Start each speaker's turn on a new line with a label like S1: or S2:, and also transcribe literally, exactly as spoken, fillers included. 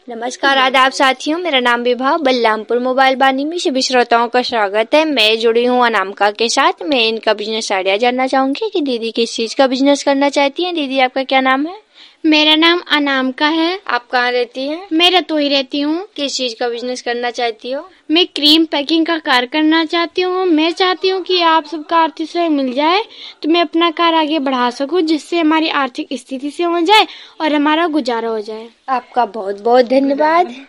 S1: नमस्कार आदाब साथियों, मेरा नाम विभा बलरामपुर मोबाइल बानी में सभी श्रोताओं का स्वागत है। मैं जुड़ी हूँ अनामिका के साथ। मैं इनका बिजनेस आइडिया जानना चाहूंगी कि दीदी किस चीज का बिजनेस करना चाहती हैं। दीदी आपका क्या नाम है?
S2: मेरा नाम अनामिका है।
S1: आप कहाँ रहती हैं?
S2: मैं रतोई रहती हूँ।
S1: किस चीज का बिजनेस करना चाहती हो?
S2: मैं क्रीम पैकिंग का कार्य करना चाहती हूँ। मैं चाहती हूँ कि आप सबका आर्थिक सहयोग मिल जाए तो मैं अपना कार्य आगे बढ़ा सकूँ, जिससे हमारी आर्थिक स्थिति से हो जाए और हमारा गुजारा हो जाए।
S1: आपका बहुत बहुत धन्यवाद।